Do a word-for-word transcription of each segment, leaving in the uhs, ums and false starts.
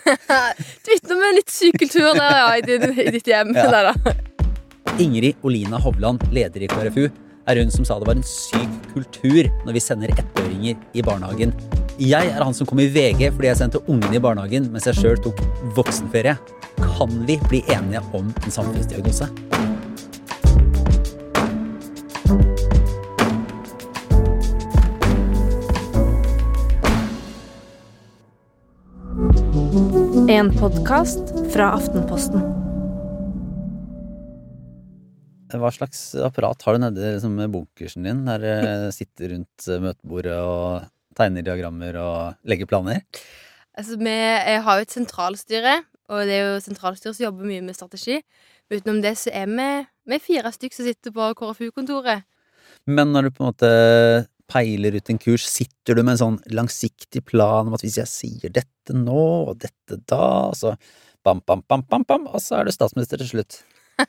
Du vet noe med litt syk kultur der, ja, i, din, i ditt hjem. Ja. Der, da. Ingrid Olina Hovland, leder i K R F U, er hun som sa det var en syk kultur når vi sender ettåringer i barnehagen. Jeg er han som kom i V G fordi jeg sendte ungene i barnehagen, mens jeg selv tok voksenferie. Kan vi bli enige om en samfunnsdiagnose? En podcast fra Aftenposten. Hva slags apparat har du nede liksom, bunkersen din, der du sitter rundt møtebordet og tegner diagrammer og legger planer? Altså, vi jeg har jo et sentralstyre, og det er jo sentralstyret som jobber mye med strategi. Utenom det så er vi, vi fire stykker som sitter på K R F U-kontoret. Men når du på en måte peiler ut en kurs, sitter du med en sånn langsiktig plan om at hvis jeg sier dette nå, og dette da, så bam, bam, bam, bam, bam, og så er du statsminister til slutt.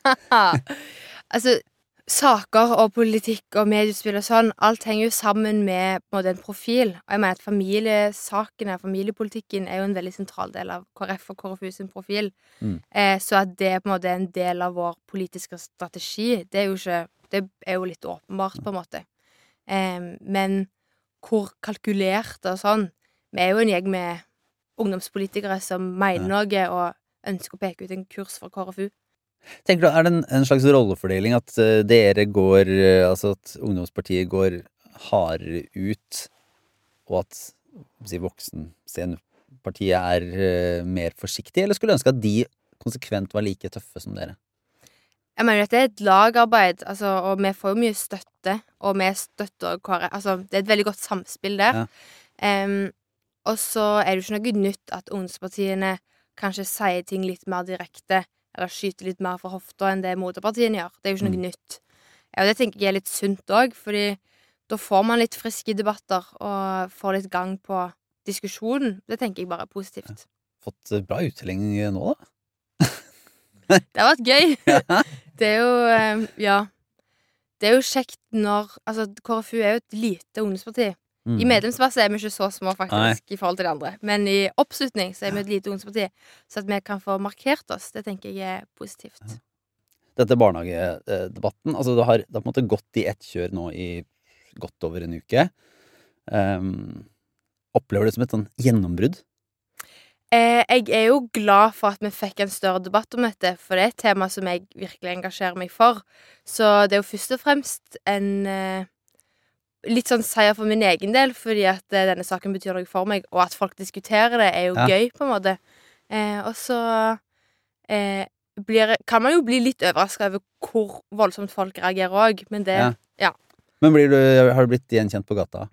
Altså, saker og politikk og mediespill og sånn, alt henger jo sammen med på en måte en profil. Og jeg mener at familiesakene, familiepolitikken er jo en veldig sentral del av K R F og K R F U sin profil. Mm. Eh, så at det på en måte er en del av vår politiske strategi, det er jo ikke, det er jo litt åpenbart på en måte. Eh, men hvor kalkulert og sånn, vi er jo en gjeng med ungdomspolitikere som mener noe og ønsker å peke ut en kurs for K R F U. Tenker du, er det en, en slags rollefordeling at uh, dere går, uh, altså at ungdomspartiet går hardere ut, og at si, voksen-partiet er uh, mer forsiktig, eller skulle du ønske at de konsekvent var like tøffe som dere? Jeg mener at det er et lagarbeid, altså, og vi får jo mye støtte, og vi støtter K R F, altså det er et veldig godt samspill der. Ja. Um, og så er det jo ikke noe nytt at ungdomspartiene kanskje sier ting litt mer direkte, eller skyter litt mer for hofta enn det moderpartiene gjør. Det er jo ikke noe mm. nytt. Ja, og det tenker jeg er litt sunt også, fordi da får man litt friske debatter og får litt gang på diskusjonen. Det tenker jeg bare er positivt. Fått bra uttelling nå, da? Det har vært gøy. Det er jo, ja, det er jo kjekt når, altså K R F U er jo et lite ungdomsparti. Mm. I medlemsmasse er vi ikke så små faktisk Nei. I forhold til de andre. Men i oppslutning så er vi et lite ungdomsparti, så at vi kan få markert oss, det tenker jeg er positivt. Ja. Dette barnehagedebatten, altså det har, det har på en måte gått i ett kjør nå i godt over en uke. Um, opplever du det som et sånn gjennombrudd? Eh, jeg er jo glad for at vi fikk en større debatt om dette, for det er et tema som jeg virkelig engasjerer meg for. Så det er jo først og fremst en... Eh, litt sånn seier for min egen del, fordi at eh, denne saken betyr noe for meg, og at folk diskuterer det er jo ja. Gøy, på en måte. Eh, og så eh, blir, kan man jo bli litt overrasket over hvor voldsomt folk reagerer også, men det, ja. ja. Men blir du, har du blitt gjenkjent på gata?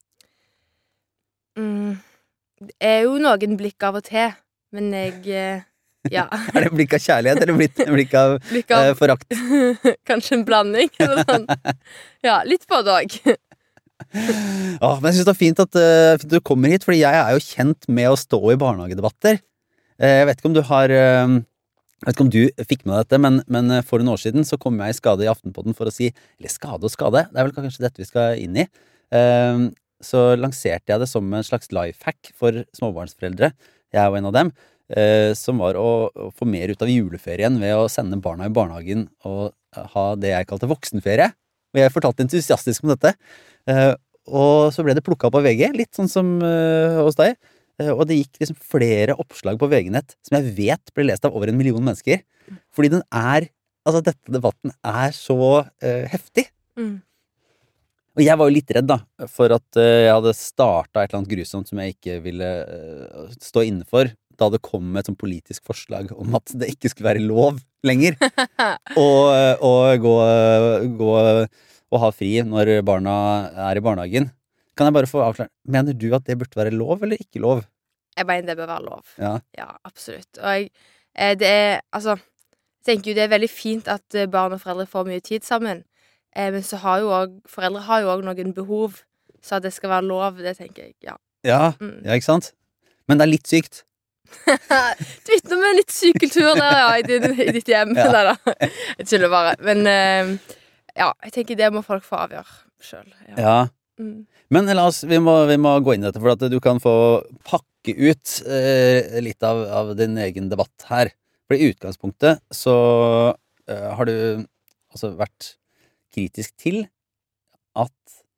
Mm, det er jo noen blikk av og til, men jeg, eh, ja. Er det blikk av kjærlighet, eller blikk, blikk av, blikk av eh, forakt? Kanskje en blanding, eller sånn. Ja, litt på det også. Ja, men jeg synes det er fint at, uh, fint at du kommer hit, fordi jeg er jo kjent med å stå i barnehagedebatter. Uh, jeg vet ikke om du har uh, jeg vet ikke om du fikk med dette, men, men for en år siden så kom jeg i skade i Aftenposten for å si, eller skade og skade, det er vel kanskje dette vi skal inn i. Uh, så lanserte jeg det som en slags lifehack for småbarnsforeldre, jeg er jo en av dem, uh, som var å, å få mer ut av juleferien ved å sende barna i barnehagen og ha det jeg kalte voksenferie. Og jeg fortalte entusiastisk om dette. Uh, og så ble det plukket opp av V G, litt sånn som uh, hos deg. Uh, og det gikk liksom flere oppslag på V G-nett som jeg vet ble lest av over en million mennesker. Fordi den er, altså dette debatten er så uh, heftig. Mm. Og jeg var jo litt redd da, for at uh, jeg hadde startet et eller annet grusomt som jeg ikke ville uh, stå innenfor, da det kom med et sånt politisk forslag om at det ikke skulle være lov lenger. og, og gå, gå og ha fri når barna er i barnehagen. Kan jeg bare få avklare, mener du at det burde være lov eller ikke lov? Jeg mener det bør være lov. Ja, ja absolutt. Og jeg, det er, altså, jeg tenker jo det er veldig fint at barn og foreldre får mye tid sammen. Men så har jo også, foreldre har jo også noen behov, så at det skal være lov, det tenker jeg, ja. Ja, mm. ja ikke sant? Men det er litt sykt. Du vet noe med litt syk kultur der, ja, i, din, i ditt hjem. Ja. Der, da. Jeg tuller bare. Men uh, ja, jeg tenker det må folk få avgjøre selv. Ja. Ja. Mm. Men la oss, vi må, vi må gå inn i dette, for at du kan få plukke ut eh, litt av, av din egen debatt her. For i utgangspunktet så eh, har du altså vært kritisk til at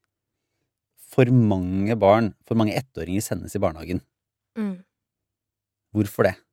for mange barn, for mange ettåringer sendes i barnehagen. Mm. Hvorfor det?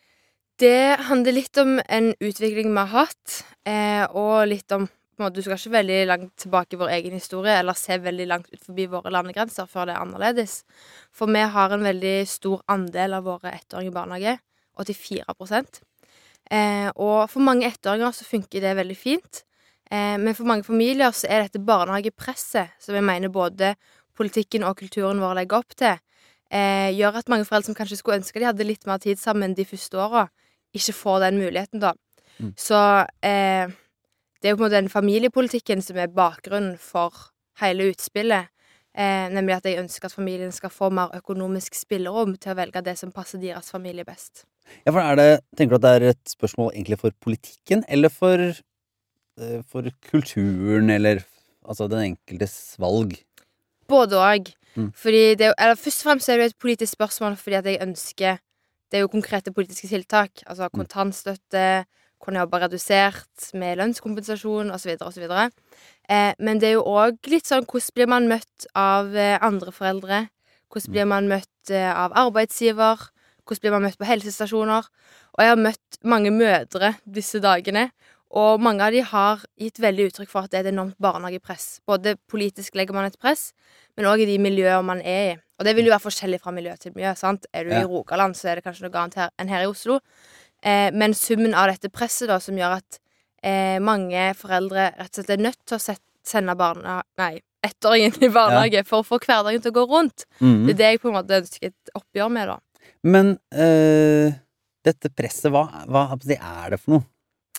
Det handler litt om en utvikling vi har hatt, eh, og litt om på en måte, du skal ikke veldig langt tilbake i vår egen historie, eller se veldig langt ut forbi våre landegrenser før det er annerledes. For vi har en veldig stor andel av våre ettåringer i barnehage, åttifire prosent. Eh, og for mange ettåringer så funker det veldig fint, eh, men for mange familier så er dette barnehagepresset, som jeg mener både politikken og kulturen vår legger opp til, eh, gjør at mange foreldre som kanskje skulle ønske de hadde litt mer tid sammen de første årene, ikke får den muligheten da. Mm. Så eh, det er jo på en måte den familiepolitikken som er bakgrunnen for hele utspillet, eh, nemlig at jeg ønsker at familien skal få mer økonomisk spillerom til å velge det som passer deres familie best. Ja, for er det, tenker du at det er et spørsmål egentlig for politikken, eller for, eh, for kulturen, eller altså den enkeltes valg? Både og. Mm. Fordi det er jo, eller først og fremst er det jo et politisk spørsmål fordi at jeg ønsker, det er jo konkrete politiske tiltak, altså kontantstøtte, kunne jobbe redusert med lønnskompensasjon, og så videre, og så videre. Eh, men det er jo også litt sånn, hvordan blir man møtt av eh, andre foreldre? Hvordan blir man møtt eh, av arbeidsgiver? Hvordan blir man møtt på helsestasjoner? Og jeg har møtt mange mødre disse dagene, og mange av de har gitt veldig uttrykk for at det er et enormt barnehagepress. Både politisk legger man et press, men også i de miljøer man er i. Og det vil jo være forskjellig fra miljø til miljø, sant? Er du Ja. i Rogaland, så er det kanskje noe annet her enn her i Oslo. Eh, men summen av dette presset da, som gjør at eh, mange foreldre rett og slett er nødt til å set, sende barna, nei, ettåringen i barnehage for å få hverdagen til å gå rundt. Mm. Det er det jeg på en måte ønsker et oppgjør med da. Men eh, dette presset, hva, hva er det for noe?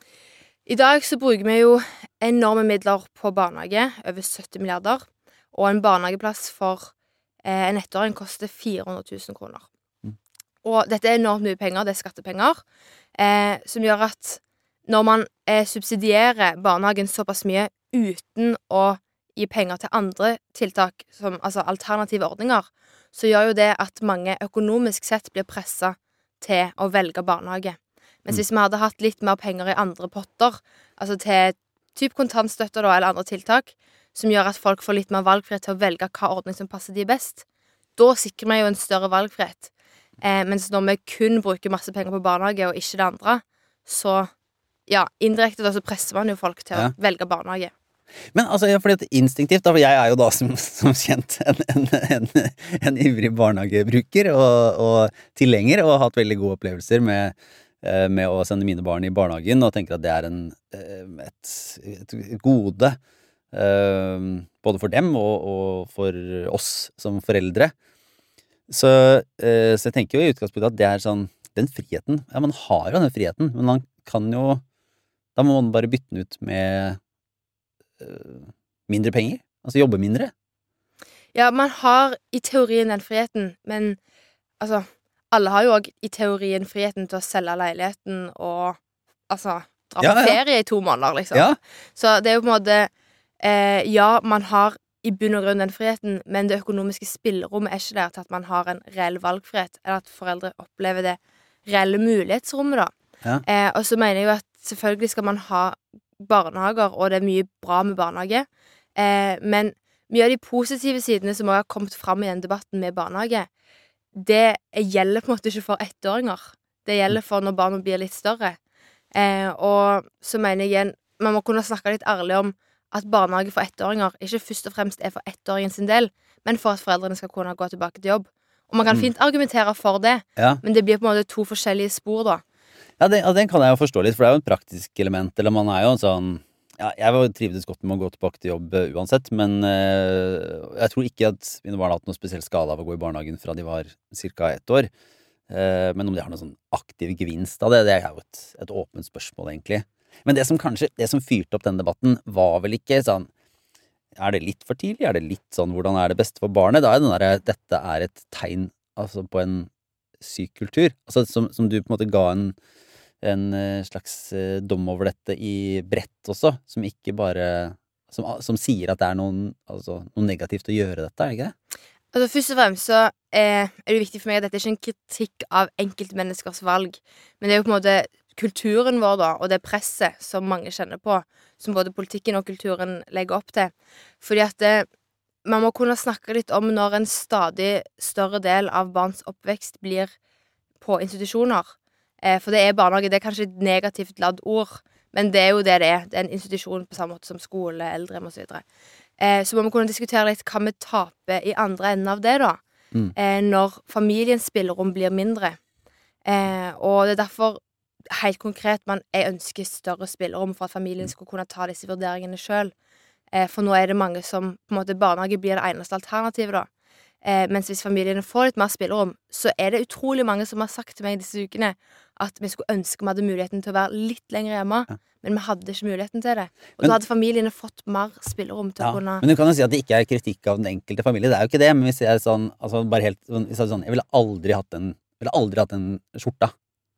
I dag så bruker vi jo enorme midler på barnehage, over sytti milliarder, og en barnehageplass for eh, en ettåring koster fire hundre tusen kroner. Mm. Og dette er enormt mye penger, det er skattepenger, eh, som gjør at når man eh, subsidierer barnehagen såpass mye uten å gi penger til andre tiltak, som altså alternative ordninger, så gjør jo det at mange økonomisk sett blir presset til å velge barnehage. Mens hvis vi hadde hatt litt mer penger i andre potter, altså til typ kontantstøtter da, eller andre tiltak, som gjør at folk får litt mer valgfrihet til å velge hva ordning som passer de best, da sikrer vi jo en større valgfrihet. Eh, mens når vi kun bruker masse penger på barnehage og ikke det andre, så ja, indirekte da så presser man jo folk til Ja. å velge barnehage. Men altså, ja, fordi at instinktivt, da, for jeg er jo da som, som kjent en, en, en, en ivrig barnehagebruker og, og tilhenger, og har hatt veldig gode opplevelser med, eh, med å sende mine barn i barnehagen, og tenker at det er en, eh, et, et gode, eh, både for dem og, og for oss som foreldre. Så, eh, så jeg tenker jo i utgangspunktet at det er sånn, den friheten, ja, man har jo den friheten, men man kan jo, da må man bare bytte den ut med mindre penger, altså jobbe mindre. Ja, man har i teorien den friheten, men altså, alle har jo også i teorien friheten til å selge leiligheten og altså, dra på Ja, ja. ferie i to måneder, liksom. Ja, Så det er jo på en måte eh, ja, man har i bunn og grunn den friheten, men det økonomiske spillerommet er ikke der til at man har en reell valgfrihet, eller at foreldre opplever det reelle mulighetsrommet, da. Ja. Eh, og så mener jeg jo at selvfølgelig skal man ha barnehager, og det er mye bra med barnehage, eh, men mye av de positive sidene som også har kommet fram i den debatten med barnehage, det gjelder på en måte ikke for ettåringer. Det gjelder for når barna blir litt større. Eh, og så mener jeg igjen, man må kunne snakke litt ærlig om at barnehage for ettåringer ikke først og fremst er for ettåringen sin del, men for at foreldrene skal kunne gå tilbake til jobb. Og man kan Mm. fint argumentere for det, ja. men det blir på en måte to forskjellige spor da. Ja, det, ja, den kan jeg jo forstå litt, for det er jo et praktisk element, eller man er jo en sånn, ja, jeg var jo trivdes godt med å gå tilbake til jobb uh, uansett, men uh, jeg tror ikke at mine barn har hatt noe spesiell skade av å gå i barnehagen fra de var cirka ett år, uh, men om de har noen sånn aktiv gevinst av det, det er jo et, et åpent spørsmål egentlig. Men det som kanskje, det som fyrte opp den debatten var vel ikke sånn, er det litt for tidlig? Er det litt sånn, hvordan er det beste for barnet? Da er det den der, dette er et tegn altså, på en syk kultur, altså, som, som du på en måte ga en en slags dom over dette i bredt også, som ikke bare som, som sier at det er noen, altså, noe negativt å gjøre dette, er det ikke det? Altså Først og fremst så er, er det viktig for meg at dette er ikke en kritikk av enkeltmenneskers valg, men det er jo på en måte kulturen vår da, og det presset som mange kjenner på, som både politikken og kulturen legger opp til. Fordi at det, man må kunne snakke litt om når en stadig større del av barns oppvekst blir på institusjoner. Eh, for det er barnehage, det er kanskje et negativt ladd ord, men det er jo det det er. Det er en institusjon på samme måte som skole, eldrehjem og så videre. Eh, så må vi kunne diskutere litt hva vi taper i andre enden av det, da. Mm. Eh, når familiens spillerom blir mindre. Eh, og det er derfor helt konkret man jeg ønsker større spillerom for at familien skal kunne ta disse vurderingene sjøl. Eh, for nå er det mange som på en måte barnehage blir det eneste alternativet, da. Eh, mens hvis familiene får litt mer spillerom, så er det utrolig mange som har sagt til meg disse ukene at vi skulle ønske vi hadde muligheten til å være litt lenger hjemme, Ja. men vi hadde ikke muligheten til det. Og Men- da hadde familiene fått mer spillerom til Ja, å kunne men du kan jo si at det ikke er kritikk av den enkelte familie. Det er jo ikke det, men hvis jeg er sånn, altså bare helt sånn, hvis jeg er sånn Jeg ville aldri hatt en ville aldri hatt en skjorta.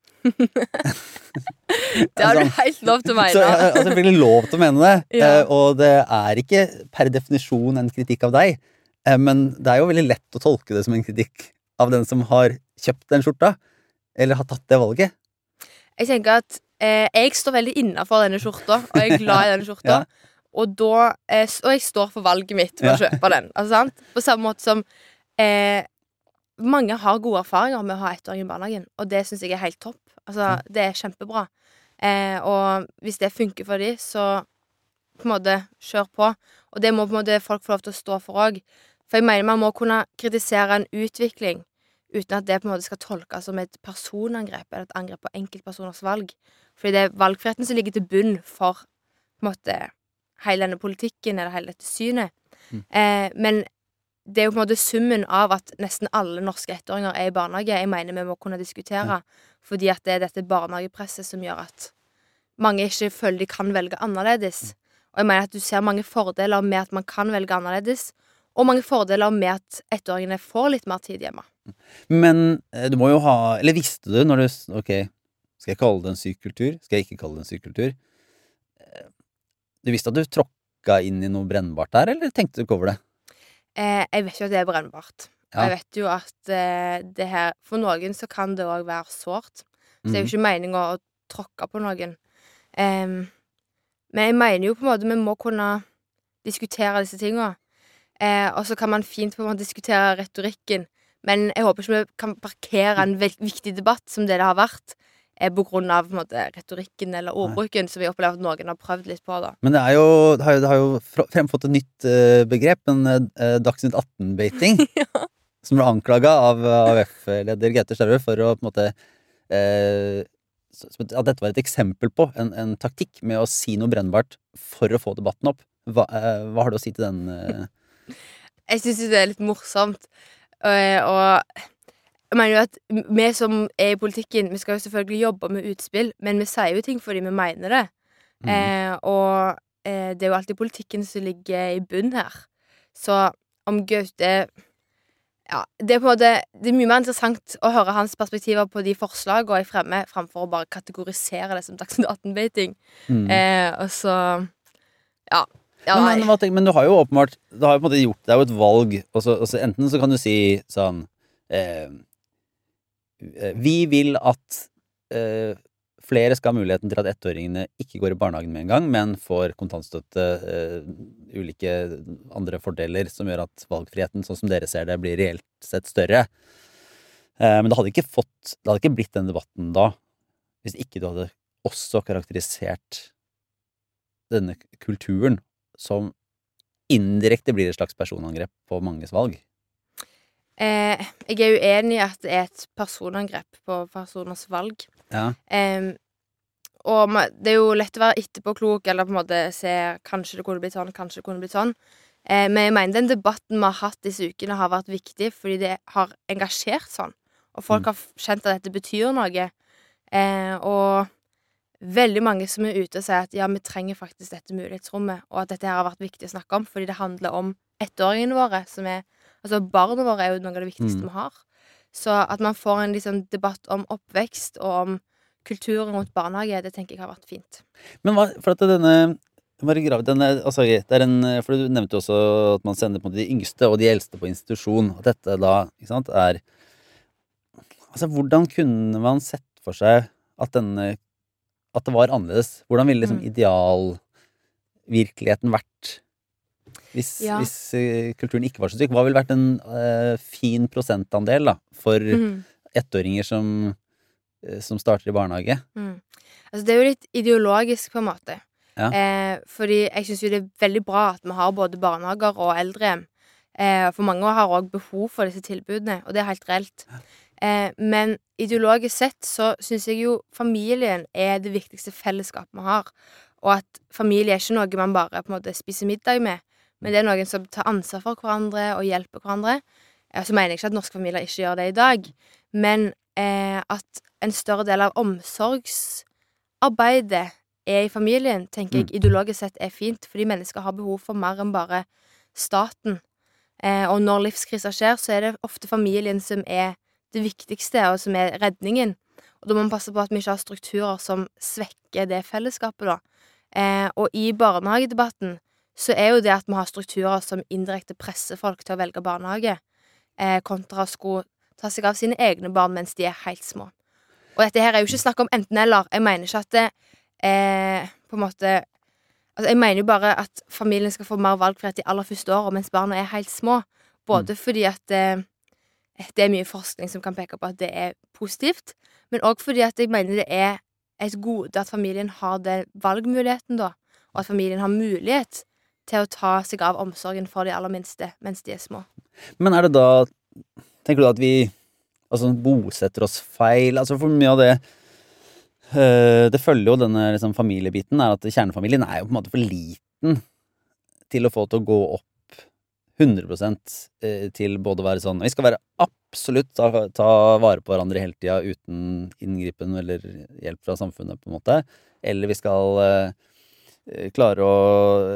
Det har du Sånn. helt lov til å Så jeg mene. altså, jeg vil lov til å mene det. Ja. eh, Og det er ikke per definisjon en kritikk av deg, eh, men det er jo veldig lett å tolke det som en kritikk av den som har kjøpt den skjorta, eller har tatt det valget. Jeg tenker at eh, jeg står veldig innafor denne skjorta, og jeg er glad i denne skjorta. Ja. Og, da, eh, s- og jeg står for valget mitt med å Ja. kjøpe den. Altså, sant? På samme måte som eh, mange har gode erfaringer med å ha ettåring i barnehagen, og det syns jeg er helt topp. Altså, det er kjempebra. Eh, og hvis det funker for de, så på en måte kjør på. Og det må på en måte folk få lov til å stå for òg. For jeg mener man må kunne kritisere en utvikling uten at det på en måte skal tolkes som et personangrep eller et angrep på enkeltpersoners valg. Fordi det er valgfriheten som ligger til bunn for på en måte hele denne politikken eller hele dette synet. Mm. Eh, men det er jo på en måte summen av at nesten alle norske ettåringer er i barnehage. Jeg mener vi må kunne diskutere, fordi at det er dette barnehagepresset som gjør at mange ikke føler de kan velge annerledes. Og jeg mener at du ser mange fordeler med at man kan velge annerledes, og mange fordeler med at ettåringene får litt mer tid hjemme. Men eh, du må jo ha Eller visste du når du s- Ok, skal jeg kalle det en syk kultur? Skal jeg ikke kalle det en syk kultur? Eh, Du visste at du tråkka inn i noe brennbart der, eller tenkte du ikke over det? Eh, jeg vet jo at det er brennbart. Og Ja. jeg vet jo at eh, det her For noen så kan det òg være sårt. Så det er jo Mhm. ikke meninga å tråkke på noen. Em, men jeg mener jo på en måte vi må kunne diskutere disse tinga. Eh, og så kan man fint på en måte diskutere retorikken. Men jeg håper ikke vi kan parkere en vel- viktig debatt som det det har vært, eh, på grunn av på en måte, retorikken eller ordbruken, som vi opplever at noen har prøvd litt på. da. Men det er jo, det har jo, det har jo fra- fremfått et nytt eh, begrep, en uh, Dagsnytt atten-baiting, Ja. som ble anklaga av A U F-leder Gaute Støre for å på en måte eh, så- som et- At dette var et eksempel på en, en taktikk med å si noe brennbart for å få debatten opp. Hva, eh, hva har du å si til den? eh? Jeg syns jo det er litt morsomt. Eh, og jeg mener jo at vi som er i politikken, vi skal jo selvfølgelig jobbe med utspill, men vi sier jo ting fordi vi mener det. Mhm. Eh, og eh, det er jo alltid politikken som ligger i bunn her. Så om Gaute Ja, det er på en måte Det er mye mer interessant å høre hans perspektiver på de forslagene jeg fremmer, framfor å bare kategorisere det som Dagsnytt atten-baiting. Mhm. Eh, og så Ja. ja Men, men, nei. hva tenk- men du har jo åpenbart Du har jo på en måte gjort Det er jo et valg. Og så, og så enten så kan du si sånn eh, eh, Vi vil at eh, flere skal ha muligheten til at ettåringene ikke går i barnehagen med en gang, men får kontantstøtte, eh, ulike andre fordeler som gjør at valgfriheten, sånn som dere ser det, blir reelt sett større. Eh, men det hadde ikke fått Det hadde ikke blitt den debatten da hvis ikke du hadde også karakterisert denne kulturen som indirekte blir et slags personangrep på manges valg. Eh, jeg er uenig i at det er et personangrep på personers valg. Ja. Em, og ma- det er jo lett å være etterpåklok eller på en måte se kanskje det kunne blitt sånn, kanskje det kunne blitt sånn. Eh, men jeg mener den debatten vi har hatt disse ukene, har vært viktig fordi det har engasjert sånn. Og folk Mm. har f- kjent at dette betyr noe. Eh, og veldig mange som er ute og sier at ja, vi trenger faktisk dette mulighetsrommet, og at dette her har vært viktig å snakke om fordi det handler om ettåringene våre, som er Altså, barna våre er jo noe av det viktigste Mm. vi har. Så at man får en liksom, debatt om oppvekst og om kulturen rundt barnehage, det tenker jeg har vært fint. Men hva, for at denne Bare grav, den er, altså, det er en, for du nevnte jo også at man sender på en måte de yngste og de eldste på institusjon. At dette da, ikke sant, er Altså, hvordan kunne man sett for seg at denne At det var annerledes? Hvordan ville liksom Mm. idealvirkeligheten vært hvis, Ja. hvis eh, kulturen ikke var så syk? Hva ville vært en eh, fin prosentandel da for Mhm. ettåringer som, eh, som starter i barnehage? Mm. Altså, det er jo litt ideologisk, på en måte. Ja. Eh, fordi jeg syns jo det er veldig bra at vi har både barnehager og eldrehjem. Eh, for mange har òg behov for disse tilbudene, og det er helt reelt. Eh, men ideologisk sett så syns jeg jo familien er det viktigste fellesskapet vi har. Og at familie er ikke noe man bare på en måte spiser middag med, men det er noen som tar ansvar for hverandre og hjelper hverandre. Eh, så mener jeg ikke at norske familier ikke gjør det i dag, men eh, at en større del av omsorgsarbeidet er i familien, tenker jeg ideologisk sett er fint, fordi mennesker har behov for mer enn bare staten. Eh, og når livskriser skjer, så er det ofte familien som er det viktigste, og som er redningen. Og da må man passe på at vi ikke har strukturer som svekker det fellesskapet, da. Eh, og i barnehagedebatten så er jo det at vi har strukturer som indirekte presser folk til å velge barnehage, eh, kontra å skulle ta seg av sine egne barn mens de er helt små. Og dette her er jo ikke snakk om enten-eller. Jeg mener ikke at det eh, på en måte Altså, jeg mener jo bare at familien skal få mer valgfrihet de aller første årene mens barna er helt små. Både fordi at eh, det er mye forskning som kan peke på at det er positivt, men òg fordi at jeg mener det er et gode at familien har den valgmuligheten, da, og at familien har mulighet til å ta seg av omsorgen for de aller minste mens de er små. Men er det da Tenker du at vi altså, bosetter oss feil? Altså for mye av det øh, Det følger jo denne liksom, familiebiten, er at kjernefamilien er jo på en måte for liten til å få til å gå opp hundre prosent øh, til både å være sånn Vi skal være absolutt ta, ta vare på hverandre hele tida uten inngripen eller hjelp fra samfunnet, på en måte. Eller vi skal øh, klare å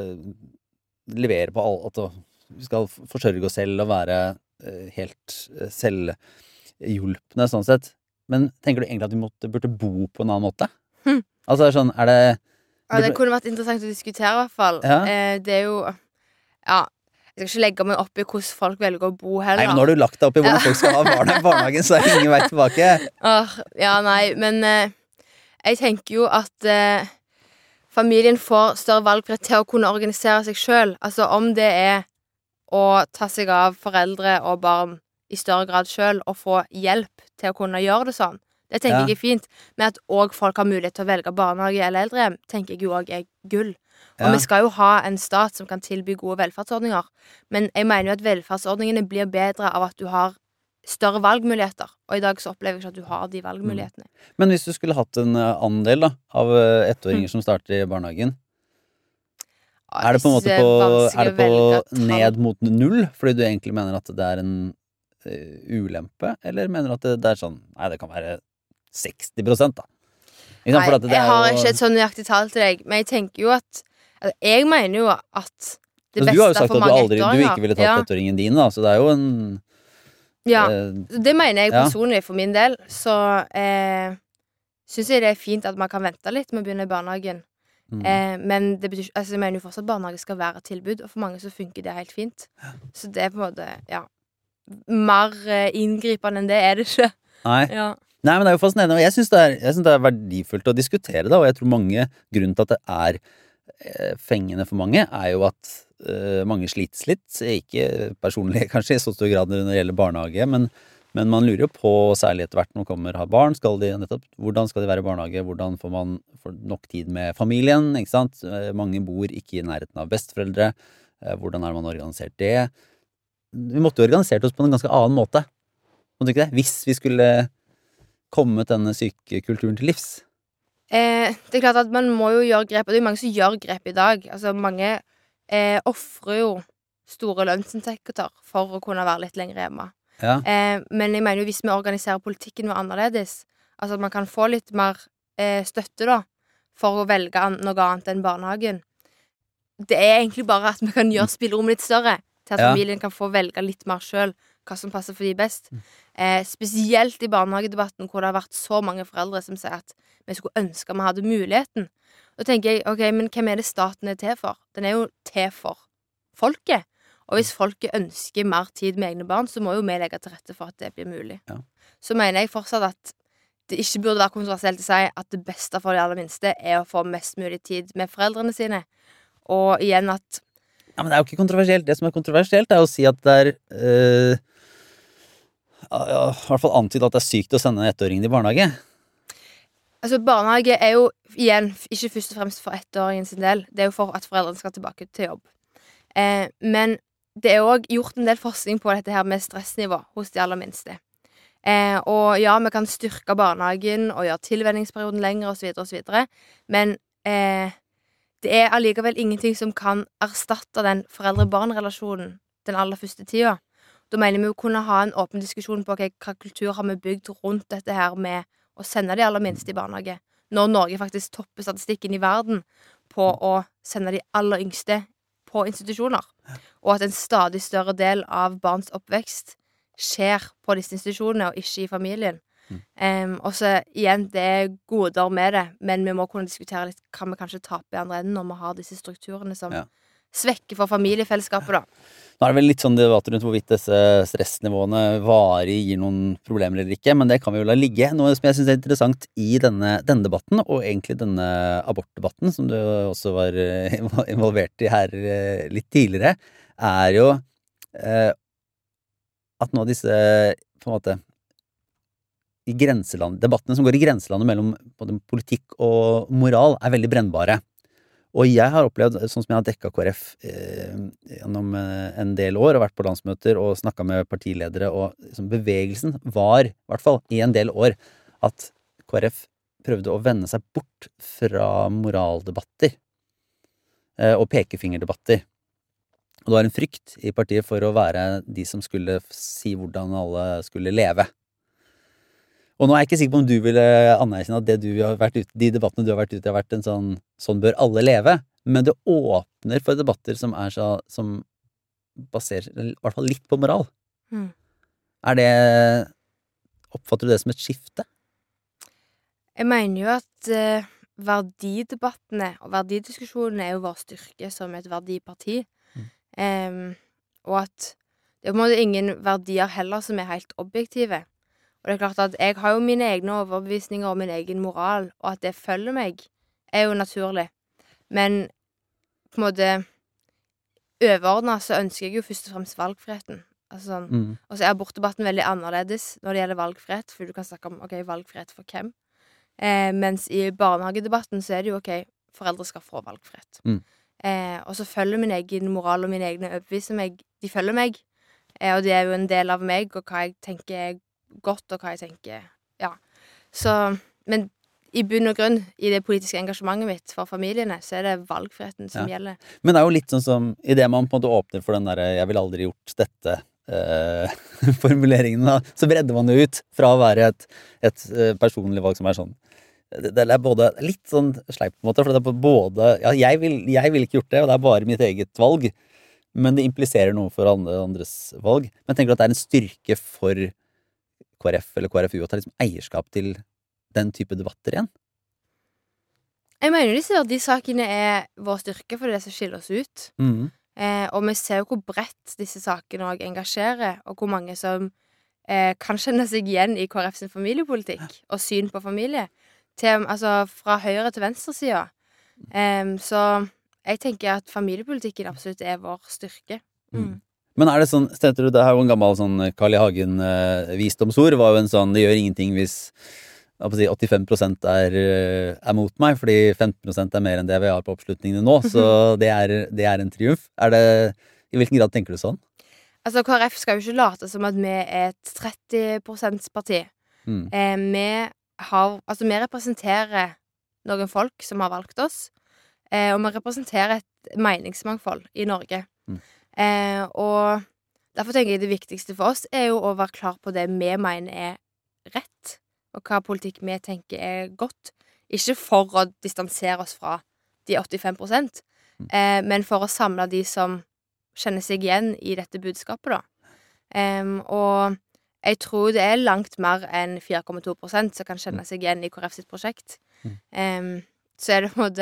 levere på alt. Vi skal forsørge oss selv og være øh, helt øh, selvhjulpne, sånn sett. Men tenker du egentlig at vi måtte, burde bo på en annen måte? Hm. Altså, sånn, er det Ja, det kunne vært interessant å diskutere, i hvert fall. Ja. Eh, det er jo Ja. Jeg skal ikke legge meg opp i hvordan folk velger å bo heller. Nei, men nå har du lagt deg opp i hvordan folk skal ha barna i barnehagen, så er det ingen vei tilbake. Åh, ja, nei, men eh, jeg tenker jo at eh, familien får større valgfrihet til å kunne organisere seg selv. Altså om det er å ta seg av foreldre og barn i større grad selv og få hjelp til å kunne gjøre det sånn. Det tenker Ja. jeg er fint. Men at også folk har mulighet til å velge barnehage eller eldrehjem, tenker jeg jo også er gull. Og Ja. vi skal jo ha en stat som kan tilby gode velferdsordninger. Men jeg mener jo at velferdsordningene blir bedre av at du har større valgmuligheter. Og i dag så opplever jeg ikke at du har de valgmulighetene. Men hvis du skulle hatt en eh, andel da, av eh, ettåringer som starter i barnehagen, Ja, er det på en måte jeg synes på, det er vanskelig er det å velge på tall. ned mot null, fordi du egentlig mener at det er en eh, ulempe, eller mener du at det, det er sånn, nei, det kan være seksti prosent da? Ikke sant? Nei, For at det jeg er har jo- ikke et sånn nøyaktig tall til deg, men jeg tenker jo at altså, jeg mener jo at det Altså, du har jo beste sagt for at du mange aldri, du ettåringer ikke ville tatt ja, ettåringen din, da, så det er jo en ja, eh, det mener jeg Ja. personlig for min del. Så eh, syns jeg det er fint at man kan vente litt med å begynne i barnehagen. mm. Eh, men det betyr, altså, jeg mener jo fortsatt at barnehage skal være et tilbud, og for mange så funker det helt fint. Så det er på en måte, ja mer eh, inngripende enn det er det ikke. Nei. Ja. Nei, men det er jo fascinerende, og jeg synes det er, jeg synes det er verdifullt å diskutere det, og jeg tror mange, grunnen til at det er eh, fengende for mange, er jo at eh, mange slites litt, ikke personlig kanskje i så stor grad når det gjelder barnehage, men, men man lurer jo på, særlig etter hvert når man kommer og har barn, skal de nettopp, hvordan skal de være i barnehage, hvordan får man får nok tid med familien, ikke sant? Eh, mange bor ikke i nærheten av besteforeldre, eh, hvordan er man organisert det? Vi måtte jo organisert oss på en ganske annen måte, måtte ikke det? Hvis vi skulle kommet denne sykekulturen til livs. Eh, det er klart at man må jo gjøre grep, og det er jo mange som gjør grep i dag. Altså mange eh, offrer jo store lønnsinntekter for å kunne være litt lenger hjemme. Ja. Eh, men jeg mener jo hvis vi organiserer politikken med annerledes, altså at man kan få litt mer eh, støtte da, for å velge an noe annet enn barnehagen. Det er egentlig bare at vi kan gjøre spillerommet litt større, til at Ja. familien kan få velge litt mer selv hva som passer for de best. Eh, spesielt i barnehagedebatten hvor det har vært så mange foreldre som sier at vi skulle ønske vi hadde muligheten. Da tenker jeg, ok, men hvem er det staten er til for? Den er jo til for folket. Og hvis folket ønsker mer tid med egne barn, så må jo vi legge til rette for at det blir mulig. Ja. Så mener jeg fortsatt at det ikke burde være kontroversielt å si at det beste for de aller minste er å få mest mulig tid med foreldrene sine. Og igjen at Ja, men det er jo ikke kontroversielt. Det som er kontroversielt, er å si at det er øh, ja, I hvert fall antyde at det er sykt å sende ettåringen i barnehage. Altså, barnehage er jo igjen ikke først og fremst for ettåringen sin del. Det er jo for at foreldrene skal tilbake til jobb. Eh, men det er òg gjort en del forskning på dette her med stressnivå hos de aller minste. Eh, og ja, vi kan styrke barnehagen og gjøre tilvenningsperioden lenger osv., osv., men eh, det er allikevel ingenting som kan erstatte den foreldre-barn-relasjonen den aller første tida. Da mener vi å kunne ha en åpen diskusjon på okay, hva kultur har vi bygd rundt dette her med å sende de aller minste i barnehage, når Norge faktisk topper statistikken i verden på å sende de aller yngste på institusjoner, og at en stadig større del av barns oppvekst skjer på disse institusjonene og ikke i familien. Mm. Um, og så igjen, det er goder med det, men vi må kunne diskutere litt hva vi kanskje taper i andre enden når vi har disse strukturene som ja. svekker for familiefellesskapet da. Nå er det vel litt sånn debatt rundt hvorvidt disse stressnivåene varig gir noen problemer eller ikke, men det kan vi jo la ligge. Noe som jeg synes er interessant i denne, denne debatten, og egentlig denne abortdebatten, som du også var involvert i her litt tidligere, er jo eh, at nå disse, på en måte, i grenseland, debattene som går i grenselandet mellom både politikk og moral er veldig brennbare. Og jeg har opplevd, sånn som jeg har dekket K R F eh, gjennom en del år, og vært på landsmøter og snakket med partiledere, og liksom, bevegelsen var, i hvert fall i en del år, at K R F prøvde å vende seg bort fra moraldebatter eh, og pekefingerdebatter. Og det var en frykt i partiet for å være de som skulle si hvordan alle skulle leve. Og nå er jeg ikke sikker på om du ville anerkjenne at det du har vært ute, de debattene du har vært ute, har vært en sånn, sånn bør alle leve, men det åpner for debatter som er så, som baserer, i hvert fall litt på moral. Mm. Er det, oppfatter du det som et skifte? Jeg mener jo at eh, verdidebattene og verdidiskusjonene er jo vår styrke som et verdiparti. Mm. Um, og at det er på en måte ingen verdier heller som er helt objektive. Og det er klart at jeg har jo mine egne overbevisninger og min egen moral, og at det følger meg, er jo naturlig. Men på en måte overordnet så ønsker jeg jo først og fremst valgfriheten. Altså sånn, mm. Og så er abortdebatten veldig annerledes når det gjelder valgfrihet, for du kan snakke om, ok, valgfrihet for hvem? Eh, mens i barnehagedebatten så er det jo, ok, foreldre skal få valgfrihet. Mm. Eh, og så følger min egen moral og mine egne overbevisninger meg, de følger meg, eh, og det er jo en del av meg, og hva jeg tenker er godt, og hva jeg tenker, ja. Så, men i bunn og grunn, i det politiske engasjementet mitt for familiene, så er det valgfriheten som ja. gjelder. Men det er jo litt sånn som, i det man på en måte åpner for den der, jeg vil aldri gjort dette, eh, formuleringen da, så bredder man det ut fra å være et, et personlig valg som er sånn. Det, det er både litt sånn sleip på en måte, for det er både, ja, jeg vil, jeg vil ikke gjort det, og det er bare mitt eget valg, men det impliserer noe for andre, andres valg. Men tenker du at det er en styrke for K R F eller K R F U å ta liksom eierskap til den type debatter igjen? Jeg mener disse verdisakene er vår styrke, for det er det som skiller oss ut. Mm. Eh, og vi ser jo hvor bredt disse sakene også engasjerer, og hvor mange som eh, kan kjenne seg igjen i K R F sin familiepolitikk og syn på familie, til, altså fra høyre til venstre sida. Eh, så jeg tenker at familiepolitikken absolutt er vår styrke. Mm. Men er det sånn, stedet du, det er jo en gammel sånn Carl I. Hagen eh, visdomsord, var jo en sånn, det gjør ingenting hvis si, åttifem prosent er, er mot meg, fordi femten prosent er mer enn det vi har på oppslutningene nå, så det er, det er en triumf. Er det, i hvilken grad tenker du sånn? Altså, K R F skal jo ikke late som at vi er et tretti prosent parti. Mm. Eh, vi har, altså vi representerer noen folk som har valgt oss, eh, og vi representerer et meningsmangfold i Norge. Mm. Eh, og derfor tenker jeg det viktigste for oss er jo å være klar på det vi mener er rett, og hva politikk vi tenker er godt. Ikke for å distansere oss fra de åttifem prosent, eh, men for å samle de som kjenner seg igjen i dette budskapet, da. Eh, og jeg tror det er langt mer enn fire komma to prosent som kan kjenne seg igjen i K R F sitt prosjekt. Eh, så er det på en måte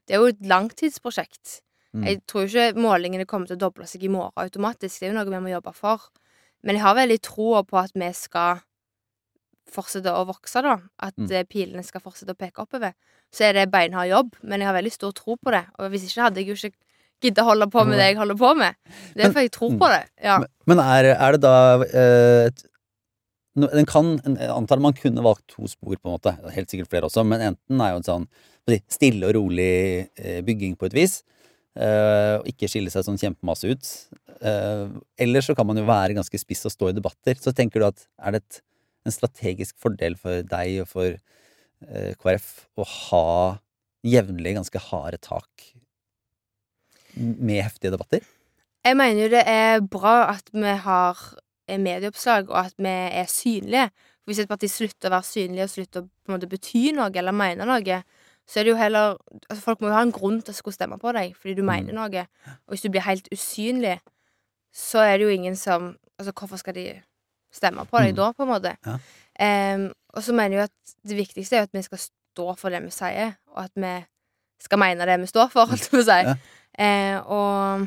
det er jo et langtidsprosjekt. Mm. Jeg tror ikke målingene kommer til å doble seg i morgen automatisk. Det er jo noe vi må jobbe for. Men jeg har veldig troa på at vi skal fortsette å vokse, da. At Mm. eh, pilene skal fortsette å peke oppover. Så er det beinhard jobb, men jeg har veldig stor tro på det. Og hvis ikke hadde jeg jo ikke giddet å holde på med det jeg holder på med. Det er Men- for jeg tror mm. på det. Ja. Men, men er, er det da eh, et, no, den kan, Jeg antar man kunne valgt to spor, på en måte. Helt sikkert flere også, men enten er jo en sånn hva skal jeg si, stille og rolig eh, bygging på et vis. eh, Og ikke skille seg sånn kjempemasse ut. Eh, Eller så kan man jo være ganske spiss og stå i debatter. Så tenker du at er det et, en strategisk fordel for deg og for eh, K R F å ha jevnlig ganske harde tak med heftige debatter? Jeg mener jo det er bra at vi har eh, medieoppslag, og at vi er synlige. Hvis et parti slutter å være synlig og slutter å på en måte bety noe eller mene noe, så er det jo heller altså folk må jo ha en grunn til å skulle stemme på deg fordi du mener noe. Og hvis du blir helt usynlig, så er det jo ingen som Altså, hvorfor skal de stemme på deg Mm. da, på en måte? Ja. Em, og så mener jeg jo at det viktigste er jo at vi skal stå for det vi sier, og at vi skal mene det vi står for, holdt jeg på å si. Ja. Eh, og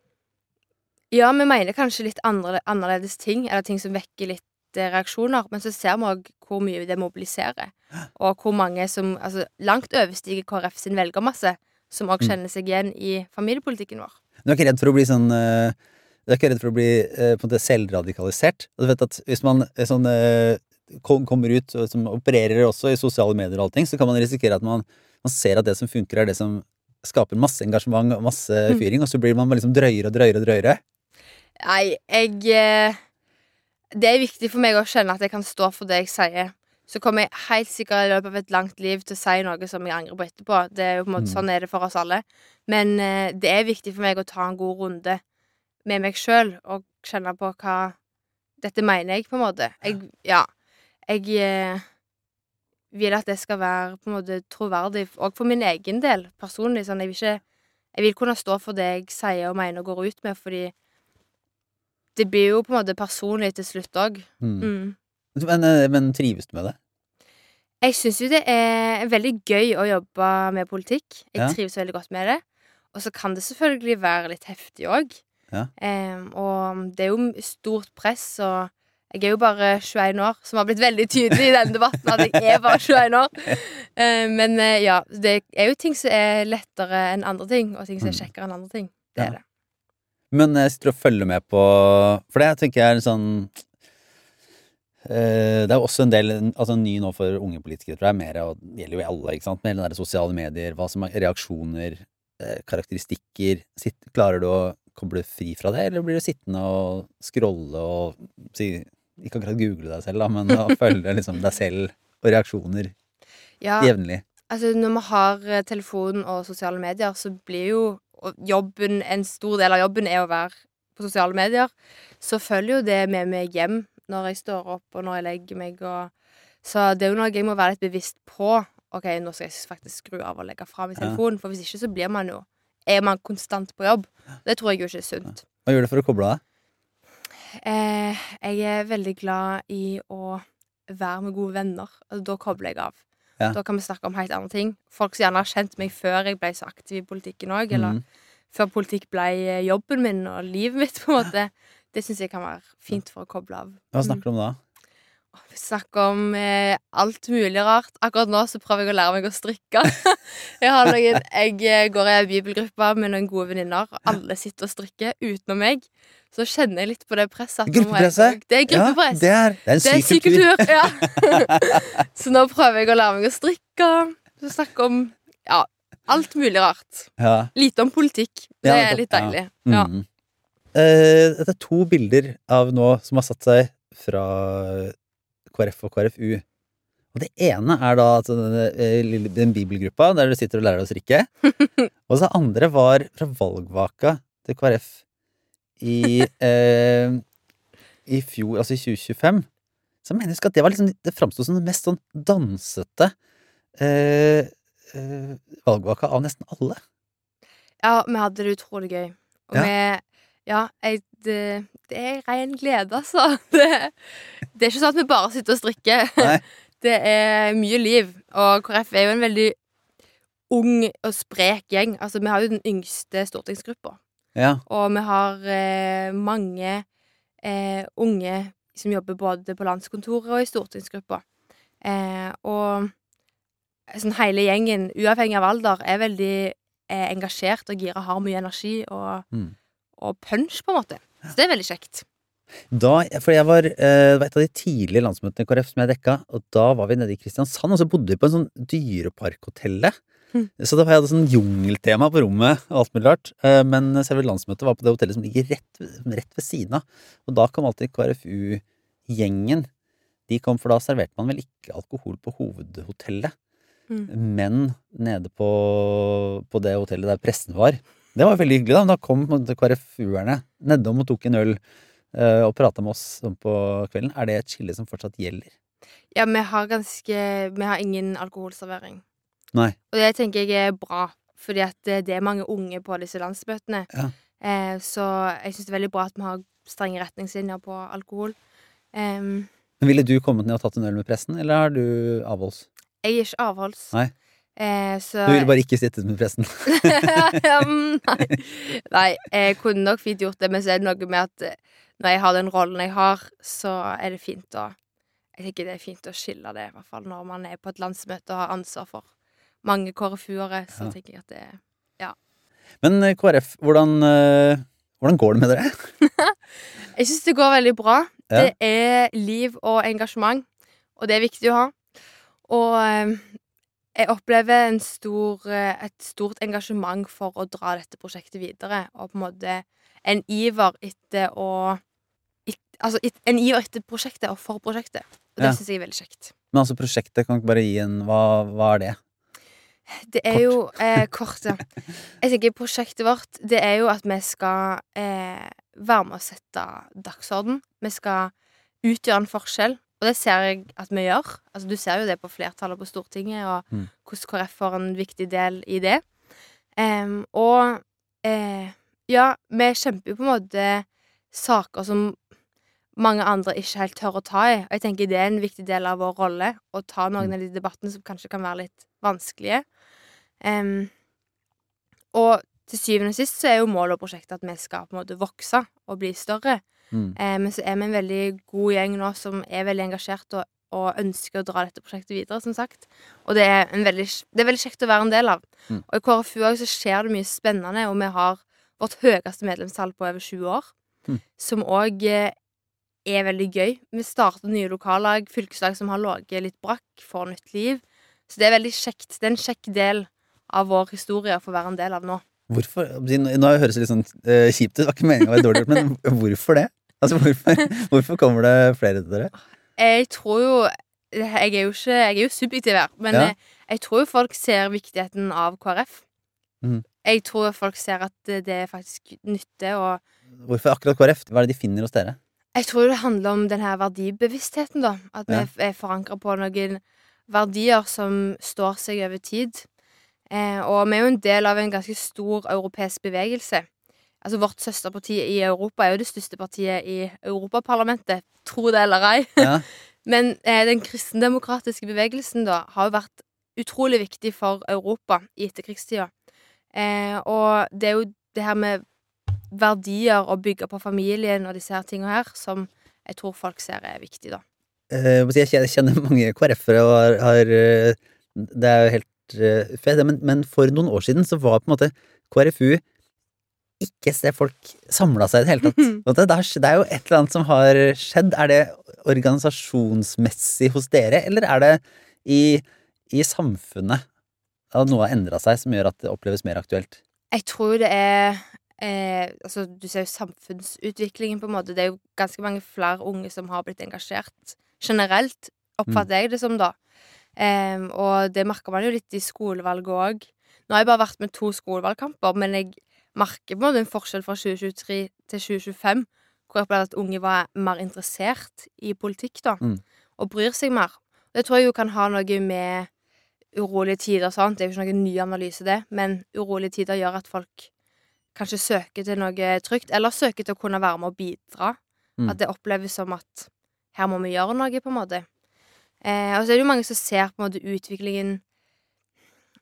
ja, vi mener kanskje litt andre, annerledes ting, eller ting som vekker litt eh, reaksjoner, men så ser vi òg hvor mye det mobiliserer, og hvor mange som altså, langt overstiger K R F sin velgermasse, som òg Mm. kjenner seg igjen i familiepolitikken vår. Du er ikke redd for å bli sånn eh, Du er ikke redd for å bli eh, på en måte selvradikalisert? Du vet at hvis man eh, sånn, eh, kom, kommer ut og som opererer også i sosiale medier og allting, så kan man risikere at man, man ser at det som funker, er det som skaper masse engasjement og masse Mm. fyring, og så blir man bare liksom drøyere og drøyere og drøyere. Nei, jeg eh, Det er viktig for meg å kjenne at jeg kan stå for det jeg sier. Så kommer jeg helt sikkert i løpet av et langt liv til å si noe som jeg angrer på etterpå. Det er jo på en måte Mm. Sånn er det for oss alle. Men eh, det er viktig for meg å ta en god runde med meg sjøl og kjenne på hva Dette mener jeg, på en måte. Jeg, ja. Jeg eh, vil at det skal være på en måte troverdig, òg for min egen del, personlig. Sånn, jeg vil ikke Jeg vil kunne stå for det jeg sier og mener og går ut med, fordi det blir jo på en måte personlig til slutt òg. Mm. Mm. Men, eh, men trives du med det? Jeg syns jo det er veldig gøy å jobbe med politikk. Jeg Ja. trives veldig godt med det. Og så kan det selvfølgelig være litt heftig òg. Ja. Em, og det er jo stort press, og jeg er jo bare tjueen år, som har blitt veldig tydelig i denne debatten at jeg er bare tjueen år. Eh, men eh, ja, det er jo ting som er lettere enn andre ting, og ting som er Mm. kjekkere enn andre ting. Det Ja. er det. Men jeg sitter og følger med på For det tenker jeg er en sånn eh, Det er jo også en del Altså ny nå for unge politikere, tror jeg, mer, og det gjelder jo i alle, ikke sant, med hele den der sosiale medier, hva som er reaksjoner, eh, karakteristikker. Sitt, klarer du å koble fri fra det, eller blir du sittende og scrolle og si, ikke akkurat google deg selv, da, men å følge liksom deg selv og reaksjoner Ja, jevnlig? altså når vi har eh, telefon og sosiale medier, så blir jo og jobben, en stor del av jobben er å være på sosiale medier. Så følger jo det med meg hjem når jeg står opp og når jeg legger meg. Og, så det er jo noe jeg må være litt bevisst på. Ok, nå skal jeg faktisk skru av og legge fra meg Ja. telefonen, for hvis ikke så blir man jo er man konstant på jobb. Det tror jeg jo ikke er sunt. Hva gjør du for å koble av? Eh, jeg er veldig glad i å være med gode venner. Altså, da kobler jeg av. Ja. Da kan vi snakke om helt andre ting. Folk som gjerne har kjent meg før jeg ble så aktiv i politikken òg, eller Mhm. før politikk ble eh, jobben min og livet mitt, på en måte. Det syns jeg kan være fint for å koble av. Hva snakker du om da? Vi snakker om eh, alt mulig rart. Akkurat nå så prøver jeg å lære meg å strikke. jeg, har noen, jeg eh, går i en bibelgruppe med noen gode venninner, og alle sitter og strikker utenom meg. Så kjenner jeg litt på det presset. at nå må jeg- Gruppepresset? Det er gruppepress. Ja, det er, det er en Det er syk syk kultur. kultur. Ja. så nå prøver jeg å lære meg å strikke. Så snakke om ja, alt mulig rart. Ja. Lite om politikk. Det Ja, er nettopp. litt deilig. Ja. Mhm. Eh, dette er to bilder av nå som har satt seg fra K R F og K R F U. Og det ene er da altså, denne, eh, lille- den bibelgruppa der du sitter og lærer deg å strikke. Og så det andre var fra valgvaka til K R F i, eh, i fjor, altså i tjue tjuefem. Så jeg mener jeg husker at det var liksom, det framstod som det mest sånn dansete eh, eh, valgvaka av nesten alle. ja, vi hadde det utrolig gøy. Og Ja. vi Ja, jeg, det, det er ren glede, altså. Det, det er ikke sånn at vi bare sitter og strikker. Nei. Det er mye liv. Og K R F er jo en veldig ung og sprek gjeng. Altså, vi har jo den yngste stortingsgruppa. Ja. Og vi har eh, mange eh, unge som jobber både på landskontoret og i stortingsgruppa. Eh, og sånn hele gjengen, uavhengig av alder, er veldig eh, engasjert og gira, har mye energi og, Mm. og punch, på en måte. Så det er veldig kjekt. Da, for jeg var, eh, det var et av de tidlige landsmøtene i K R F som jeg dekka, og da var vi nede i Kristiansand, og så bodde vi på en sånn dyreparkhotellet. Mm. Så da var jeg hadde sånn jungeltema på rommet, og alt mulig rart. Eh, men selve landsmøtet var på det hotellet som ligger rett, rett ved siden av. Og da kom alltid K R F U-gjengen. De kom, for da serverte man vel ikke alkohol på hovedhotellet, Mm. men nede på, på det hotellet der pressen var. Det var veldig hyggelig da, men da kom på en måte K R F U-erne nedom og tok en øl eh, og pratet med oss sånn på kvelden. Er det et skille som fortsatt gjelder? Ja, vi har ganske Vi har ingen alkoholservering. Nei. Og det tenker jeg er bra, fordi at det, det er mange unge på disse landsmøtene. Ja. Eh, så jeg synes det er veldig bra at vi har strenge retningslinjer på alkohol. Em, Men ville du kommet ned og tatt en øl med pressen, eller er du avholds? jeg er ikke avholds. Nei. Eh, så Du ville bare ikke sittet med pressen? Mm, Nei. Nei, jeg kunne nok fint gjort det, men så er det noe med at eh, når jeg har den rollen jeg har, så er det fint å Jeg tenker det er fint å skille det, i hvert fall når man er på et landsmøte og har ansvar for mange K R F U-ere, så Ja. tenker jeg at det Men eh, K R F, hvordan, eh, hvordan går det med dere? Jeg synes det går veldig bra. Ja. Det er liv og engasjement, og det er viktig å ha. Og eh, jeg opplever en stor, eh, et stort engasjement for å dra dette prosjektet videre, og på en måte en iver etter å et, Altså et, en iver etter prosjektet og for prosjektet. Og det Ja. synes jeg er veldig kjekt. Men altså prosjektet, kan du ikke bare gi en Hva, hva er det? Det er jo eh, kort, ja. Jeg tenker prosjektet vårt, det er jo at vi skal eh, være med å sette dagsorden. Vi skal utgjøre en forskjell, og det ser jeg at vi gjør. Altså, du ser jo det på flertallet på Stortinget, og Mm. hvordan K R F får en viktig del i det. Em, og eh, ja, vi kjemper jo på en måte saker som mange andre ikke helt tør å ta i. Og jeg tenker det er en viktig del av vår rolle, å ta noen Mm. av de debattene som kanskje kan være litt vanskelige. Em, og til syvende og sist så er jo målet og prosjektet at vi skal på en måte vokse og bli større. Mm. Eh, men så er vi en veldig god gjeng nå som er veldig engasjert og, og ønsker å dra dette prosjektet videre, som sagt. Og det er, en veldig, det er veldig kjekt å være en del av. Mm. Og i K R F U også så skjer det mye spennende, og vi har vårt høyeste medlemstall på over tjue år, Mm. som òg eh, er veldig gøy. Vi starter nye lokallag, fylkeslag som har ligget litt brakk, får nytt liv. Så det er veldig kjekt. Det er en kjekk del av vår historie å få være en del av nå. Hvorfor? Nå høres det litt sånn eh, kjipt ut, det var ikke meningen å være dårlig, men hvorfor det? Altså, hvorfor, hvorfor kommer det flere til dere? Jeg tror jo Jeg er jo ikke Jeg er jo subjektiv her, men Ja. jeg, jeg tror jo folk ser viktigheten av K R F. Mhm. Jeg tror jo folk ser at det, det er faktisk nytte, og Hvorfor akkurat K R F? Hva er det de finner hos dere? jeg tror det handler om den her verdibevisstheten, da. At vi Ja. er- er forankret på noen verdier som står seg over tid. Eh, og vi er jo en del av en ganske stor europeisk bevegelse. Altså Vårt søsterparti i Europa er jo det største partiet i Europaparlamentet, tro det eller ei. Ja. Men eh, den kristendemokratiske bevegelsen da har jo vært utrolig viktig for Europa i etterkrigstida. Eh, og det er jo det her med verdier og bygge på familien og disse her tingene her som jeg tror folk ser er viktig, da. Eh, jeg må si, jeg kjenner mange K R F-ere og har, har eh, Det er jo helt uh, fett, men, men for noen år siden så var på en måte K R F U ikke et sted folk samla seg i det hele tatt. Og det, det er det er jo et eller annet som har skjedd. Er det organisasjonsmessig hos dere, eller er det i, i samfunnet at noe har endra seg som gjør at det oppleves mer aktuelt? Jeg tror det er eh, Altså, du ser jo samfunnsutviklingen, på en måte. Det er jo ganske mange flere unge som har blitt engasjert generelt, oppfatter jeg det som, da. Eh, og det merker man jo litt i skolevalget òg. Nå har jeg bare vært med to skolevalgkamper, men jeg merker på en måte en forskjell fra tjue tjuetre til tjue tjuefem, hvor jeg opplevde at unge var mer interessert i politikk, da, Mm. og bryr seg mer. Det tror jeg jo kan ha noe med urolige tider og sånt. Det er jo ikke noen ny analyse, det, men urolige tider gjør at folk kanskje søker til noe trygt, eller søker til å kunne være med å bidra. Mm. At det oppleves som at her må vi gjøre noe, på en måte. Eh, og så er det jo mange som ser på en måte utviklingen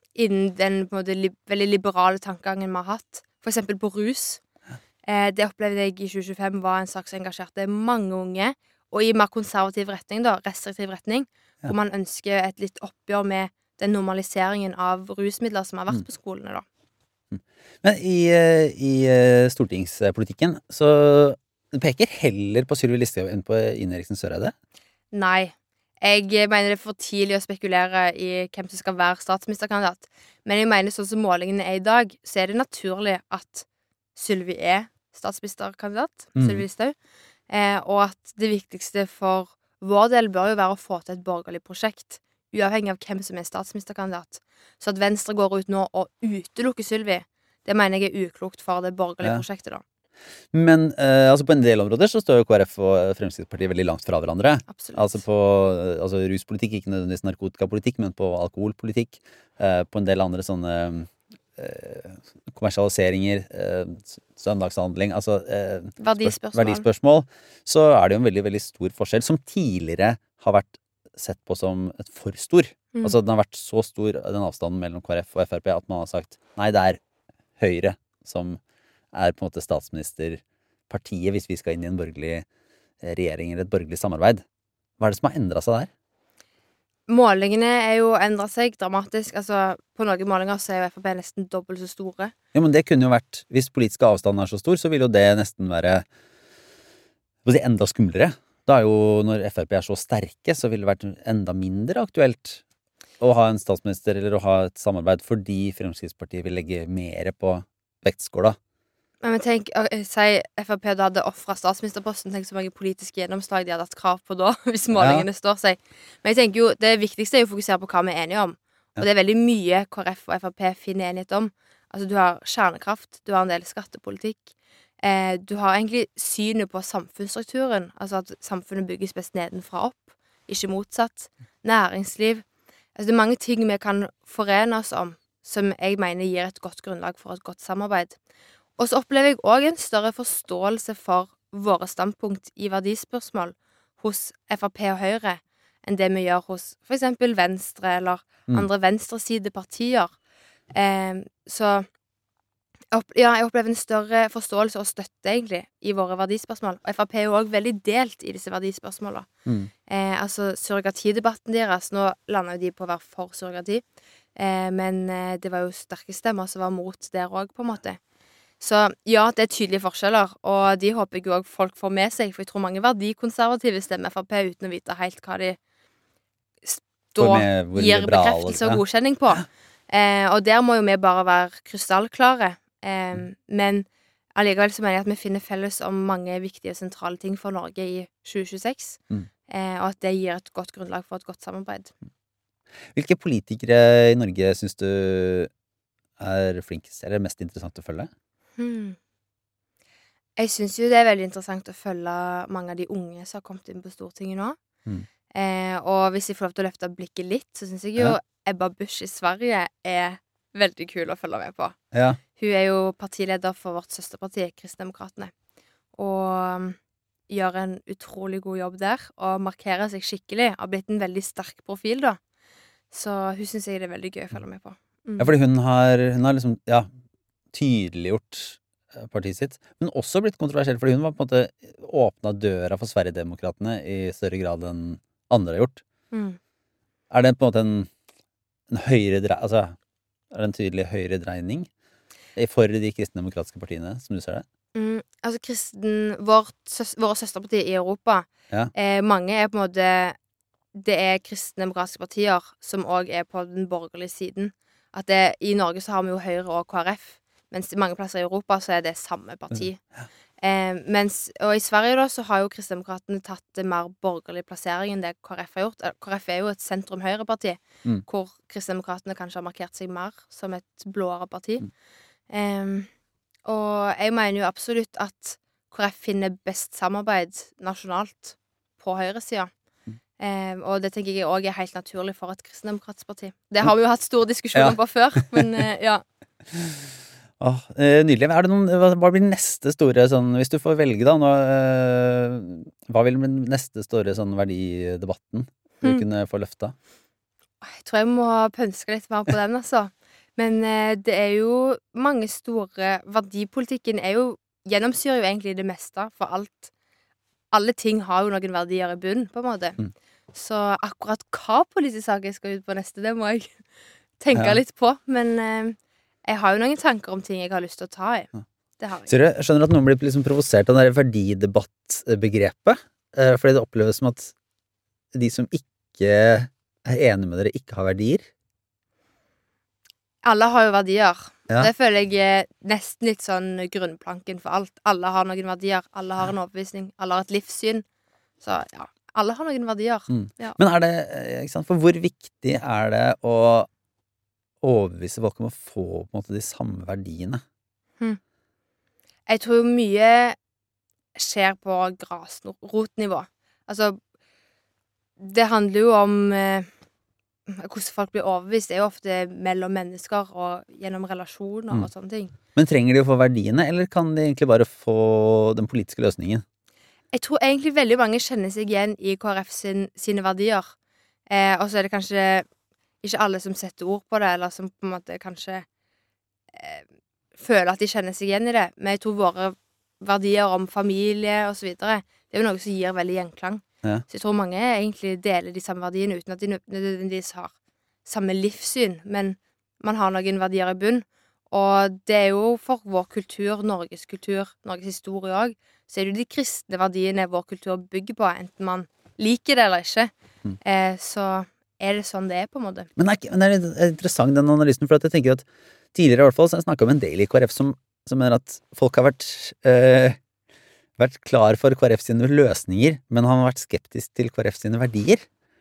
innen den på en måte, li veldig liberale tankegangen vi har hatt. For eksempel på rus. Eh, det opplevde jeg i tjue tjuefem var en sak som engasjerte mange unge, og i mer konservativ retning, da, restriktiv retning, Ja. hvor man ønsker et litt oppgjør med den normaliseringen av rusmidler som har vært på skolene, da. Men i, eh, i eh, stortingspolitikken så det peker heller på Sylvi Listhaug enn på Ine Eriksen Søreide. Nei. Jeg mener det er for tidlig å spekulere i hvem som skal være statsministerkandidat. Men jeg mener sånn som målingene er i dag, så er det naturlig at Sylvi er statsministerkandidat. Mm. Sylvi Listhaug. Eh, og at det viktigste for vår del bør jo være å få til et borgerlig prosjekt, uavhengig av hvem som er statsministerkandidat. Så at Venstre går ut nå og utelukker Sylvi, det mener jeg er uklokt for det borgerlige Ja. prosjektet, da. Men eh, altså på en del områder så står jo K R F og Fremskrittspartiet veldig langt fra hverandre. Absolutt. Altså på eh, altså ruspolitikk, ikke nødvendigvis narkotikapolitikk, men på alkoholpolitikk. Eh, på en del andre sånne eh, kommersialiseringer, eh, søndagshandling, altså eh, Verdispørsmål. verdispørsmål, så er det jo en veldig, veldig stor forskjell, som tidligere har vært sett på som et for stor. Mm. Altså den har vært så stor, den avstanden mellom K R F og F R P, at man har sagt, nei, det er Høyre som er på en måte statsministerpartiet hvis vi skal inn i en borgerlig regjering eller et borgerlig samarbeid. Hva er det som har endret seg der? Målingene er jo endret seg dramatisk. Altså, på noen målinger så er jo F R P nesten dobbelt så store. Ja, men det kunne jo vært, hvis politisk avstand er så stor, så vil jo det nesten være hva skal jeg si, enda skumlere. Da er jo, når F R P er så sterke, så ville det vært enda mindre aktuelt å ha en statsminister eller å ha et samarbeid, fordi Fremskrittspartiet vil legge mer på vektskåla. Men men tenk, eh, si F R P da hadde offret statsministerposten. Tenk så mange politiske gjennomslag de hadde hatt krav på da, hvis målingene står seg. Men jeg tenker jo, det viktigste er jo å fokusere på hva vi er enige om. Og det er veldig mye K R F og F R P finner enighet om. Altså, du har kjernekraft, du har en del skattepolitikk. Eh, du har egentlig synet på samfunnsstrukturen. Altså at samfunnet bygges best nedenfra opp, ikke motsatt. Næringsliv. Altså, det er mange ting vi kan forene oss om, som jeg mener gir et godt grunnlag for et godt samarbeid. Og så opplever jeg også en større forståelse for våre standpunkt i verdispørsmål hos F R P og Høyre enn det vi gjør hos for eksempel Venstre eller Mm. andre venstresidepartier. Eh, så opp, ja, jeg opplever en større forståelse og støtte egentlig i våre verdispørsmål. Og F R P er jo også veldig delt i disse verdispørsmålene. Mm. Eh, altså surrogatidebatten deres, nå lander jo de på å være for surrogati, eh, men eh, det var jo sterke stemmer som var mot der også, på en måte. Så ja, det er tydelige forskjeller, og de håper jeg jo også folk får med seg, for jeg tror mange verdikonservative stemmer F R P uten å vite helt hva de s- da For med hvor gir liberale- bekreftelse og ja. godkjenning på. Eh, og der må jo vi bare være krystallklare. Eh, men allikevel så mener jeg at vi finner felles om mange viktige og sentrale ting for Norge i tjue tjueseks, Mm. eh, og at det gir et godt grunnlag for et godt samarbeid. Hvilke politikere i Norge synes du er flinkest, eller mest interessant å følge? Hmm. Jeg syns jo det er veldig interessant å følge mange av de unge som har kommet inn på Stortinget nå. Mm. Eh, og hvis jeg får lov til å løfte blikket litt, så syns jeg jo Ja. Ebba Busch i Sverige er veldig kul å følge med på. Ja. Hun er jo partileder for vårt søsterparti, Kristdemokratene, og um, gjør en utrolig god jobb der, og markerer seg skikkelig. Har blitt en veldig sterk profil, da. Så hun syns jeg det er veldig gøy å følge med på. Mm. Ja, fordi hun har, hun har liksom, ja, tydeliggjort eh, partiet sitt, men også blitt kontroversiell, fordi hun var på en måte åpna døra for Sverigedemokratene i større grad enn andre har gjort. Mm. Er det på en måte en, en høyere drei, altså, er det en tydelig høyere dreining i for de kristendemokratiske partiene, som du ser det? Mm, altså kristen, vårt, søs, våre søsterpartier i Europa, Ja. eh, mange er på en måte, det er kristendemokratiske partier som også er på den borgerlige siden. At det, i Norge så har vi jo Høyre og K R F, mens i mange plasser i Europa så er det samme parti. Eh, mens, og i Sverige da så har jo kristendemokratene tatt det mer borgerlig plassering enn det K R F har gjort. Eh, K R F er jo et sentrum-høyre-parti, Mm. hvor kristendemokratene kanskje har markert seg mer som et blåere parti. Mm. Eh, og jeg mener jo absolutt at K R F finner best samarbeid nasjonalt på høyresida. Mm. Eh, og det tenker jeg òg er helt naturlig for et kristendemokratisk parti. Det har vi jo hatt store diskusjoner Ja. på før, men eh, ja. Åh, eh, nydelig. Er det noen, hva, hva blir neste store sånn, hvis du får velge da, nå, eh, hva vil den neste store sånn verdidebatten du Mm. kunne få løfta? Jeg tror jeg må pønske litt mer på den, altså. Men eh, det er jo mange store Verdipolitikken er jo gjennomsyrer jo egentlig det meste, for alt alle ting har jo noen verdier i bunn, på en måte. Mm. Så akkurat hva politisk sak jeg skal ut på neste, det må jeg tenke Ja. litt på. Men eh, jeg har jo noen tanker om ting jeg har lyst til å ta i. Ja. Det har jeg. Så jeg skjønner at noen blir liksom provosert av det der verdidebattbegrepet, eh, fordi det oppleves som at de som ikke er enige med dere, ikke har verdier. Alle har jo verdier. Ja. Det føler jeg er nesten litt sånn grunnplanken for alt. Alle har noen verdier. Alle har en overbevisning. Alle har et livssyn. Så ja, alle har noen verdier. Mm. Ja. Men er det, eh, ikke sant, for hvor viktig er det å overbevise folk om å få på en måte de samme verdiene? Jeg tror mye skjer på grasrotnivå. Altså, det handler jo om eh, hvordan folk blir overbevist. Det er jo ofte mellom mennesker og gjennom relasjoner Mm. og sånne ting. Men trenger de å få verdiene, eller kan de egentlig bare få den politiske løsningen? Jeg tror egentlig veldig mange kjenner seg igjen i K R F sin, sine verdier. Eh, og så er det kanskje ikke alle som setter ord på det, eller som på en måte kanskje eh, føler at de kjenner seg igjen i det. Men jeg tror våre verdier om familie og så videre, det er jo noe som gir veldig gjenklang. Ja. Så jeg tror mange egentlig deler de samme verdiene uten at de nø- nødvendigvis har samme livssyn, men man har noen verdier i bunn. Og det er jo for vår kultur, Norges kultur, Norges historie òg, så er det jo de kristne verdiene vår kultur bygger på, enten man liker det eller ikke. Mm. Eh, så er det sånn det er, på en måte. Men det er, ikke- men det er litt interessant den analysen, for at jeg tenker at tidligere i hvert fall så har jeg snakket om en del i K R F som, som mener at folk har vært, eh, vært klar for K R F sine løsninger, men har vært skeptisk til K R F sine verdier.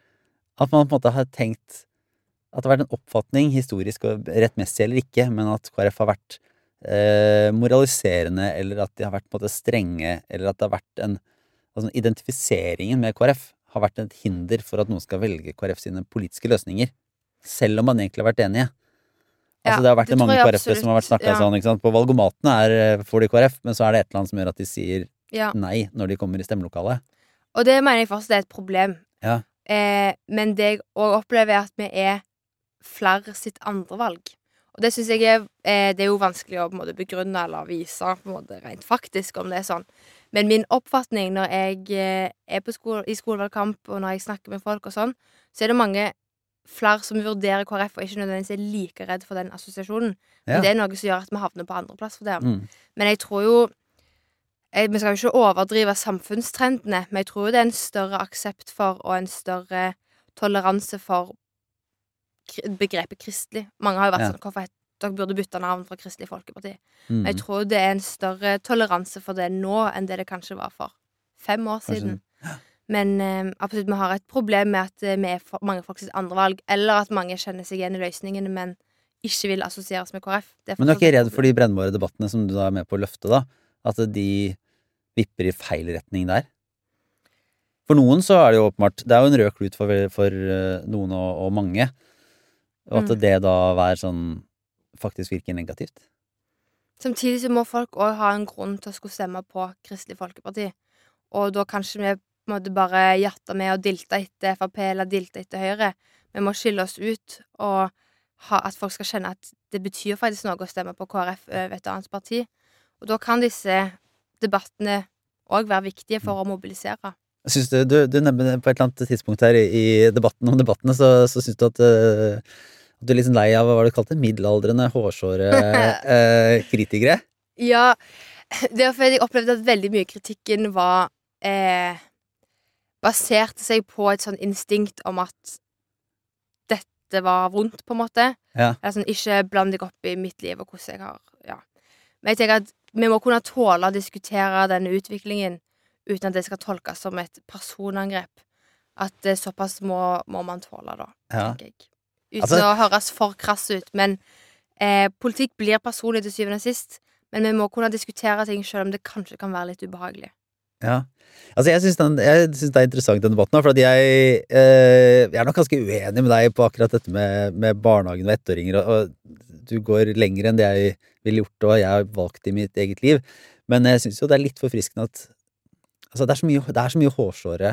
At man på en måte har tenkt at det har vært en oppfatning, historisk og rettmessig eller ikke, men at K R F har vært eh, moraliserende, eller at de har vært på en måte strenge, eller at det har vært en altså, identifiseringen med K R F har vært et hinder for at noen skal velge K R F sine politiske løsninger, selv om man egentlig har vært enige. Altså Ja, det har vært det mange tror jeg K R F-ere som har vært absolutt, snakket ja. sånn, ikke sant? På valgomatene er eh, får de K R F, men så er det et eller annet som gjør at de sier Ja. nei når de kommer i stemmelokalet. Og det mener jeg fortsatt er et problem. Ja. Eh, men det jeg òg opplever, er at vi er flere sitt andre valg. Og det syns jeg er eh, Det er jo vanskelig å på en måte begrunne eller vise på en måte rent faktisk om det er sånn. Men min oppfatning når jeg eh, er på skole, i skolevalgkamp, og når jeg snakker med folk og sånn, så er det mange flere som vurderer K R F og ikke nødvendigvis er like redd for den assosiasjonen. Ja. Men det er noe som gjør at vi havner på andreplass for det. Mm. Men jeg tror jo jeg, Vi skal jo ikke overdrive samfunnstrendene, men jeg tror jo det er en større aksept for og en større toleranse for kri- begrepet kristelig. Mange har jo vært Ja. sånn Hvorfor het, dere burde bytte navn fra Kristelig Folkeparti? Mm. Men jeg tror det er en større toleranse for det nå enn det det kanskje var for fem år Kanskje siden. Men eh, absolutt, vi har et problem med at eh, vi er for mange folk sitt andre valg, eller at mange kjenner seg igjen i løsningene, men ikke vil assosieres med K R F. Det Men du er fortsatt ikke et redd for problem. de brennbare debattene som du da er med på å løfte, da? At de vipper i feil retning der? For noen så er det jo åpenbart Det er jo en rød klut for, for eh, noen og, og mange. Og at Mm. det da være sånn faktisk virker negativt. Samtidig så må folk òg ha en grunn til å skulle stemme på Kristelig Folkeparti. Og da kanskje vi på en måte bare jatter med og dilter etter F P eller dilter etter Høyre. Vi må skille oss ut, og ha, at folk skal kjenne at det betyr faktisk noe å stemme på K R F over et annet parti. Og da kan disse debattene òg være viktige for å mobilisere. Jeg synes du, du, du nevner på et eller annet tidspunkt her i, i debatten om debattene, så, så syns du at, eh, at du er litt sånn lei av hva var det du kalte middelaldrende, hårsåre eh, kritikere? Ja, det er fordi jeg opplevde at veldig mye kritikken var eh, baserte seg på et sånn instinkt om at dette var vondt, på en måte. Ja. Eller sånn, ikke bland deg opp i mitt liv og hvordan jeg har Ja. Men jeg tenker at vi må kunne tåle å diskutere denne utviklingen uten at det skal tolkes som et personangrep. At eh, såpass må, må man tåle, da, Ja. tenker jeg. Uten Altså- å høres for krass ut. Men eh, politikk blir personlig til syvende og sist. Men vi må kunne diskutere ting selv om det kanskje kan være litt ubehagelig. Ja. Altså, jeg syns, den, jeg syns det er interessant den debatten, for at jeg, eh, jeg er nok ganske uenig med deg på akkurat dette med, med barnehagen og ettåringer, og, og du går lenger enn det jeg ville gjort, og jeg har valgt i mitt eget liv. Men jeg syns jo det er litt forfriskende at altså, det, er så mye, det er så mye hårsåre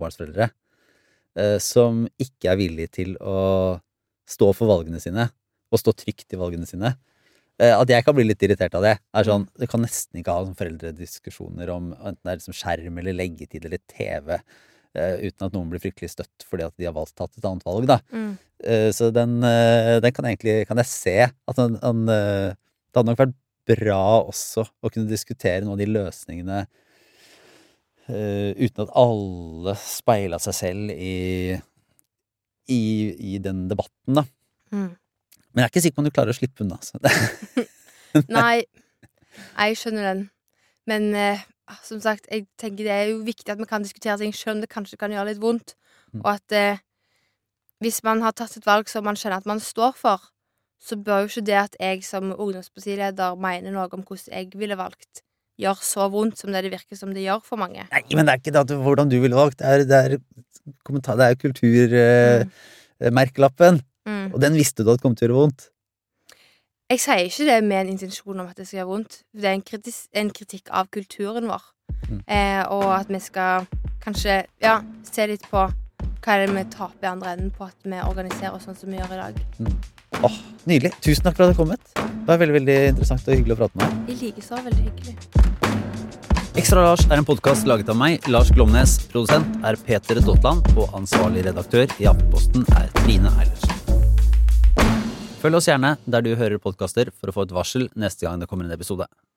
småbarnsforeldre eh, som ikke er villige til å stå for valgene sine, og stå trygt i valgene sine. Eh, at jeg kan bli litt irritert av det. Er sånn, det kan nesten ikke ha sånn foreldrediskusjoner om enten det er liksom skjerm eller leggetid eller T V, eh, uten at noen blir fryktelig støtt fordi at de har valgt tatt et annet valg, da. Mm. Eh, så den, eh, den kan egentlig, kan jeg se at han, han, eh, det hadde nok vært bra også å kunne diskutere noen av de løsningene uh, uten at alle speilet seg selv i, i, i den debatten, da. Mm. Men jeg er ikke sikker på om du klarer å slippe unna. Så. Nei, jeg skjønner den. Men uh, som sagt, jeg tenker det er jo viktig at vi kan diskutere ting selv om det kanskje kan gjøre litt vondt. Mm. Og at uh, hvis man har tatt et valg som man skjønner at man står for, så bør jo ikke det at jeg som ungdomspartileder mener noe om hvordan jeg ville valgt, gjør så vondt som det det virker som det gjør for mange. Nei, men det er ikke det at hvordan du ville valgt. Det er, det er, kommentar, det er kulturmerkelappen. Eh, mm. Og den visste du at kom til å gjøre vondt. Jeg sier ikke det med en intensjon om at det skal gjøre vondt. Det er en, kritis, en kritikk av kulturen vår. Mm. Eh, og at vi skal kanskje, ja, se litt på hva er det vi taper i andre enden på at vi organiserer oss sånn som vi gjør i dag. Mm. Åh, oh, nydelig. Tusen takk for at du har kommet. Det var veldig, veldig interessant og hyggelig å prate med deg. I like så, veldig hyggelig. Ekstra Lars er en podcast laget av meg, Lars Glomnes. Produsent er Peter Stotland, og ansvarlig redaktør i Aftenposten er Trine Eilertsen. Følg oss gjerne der du hører podcaster for å få et varsel neste gang det kommer en episode.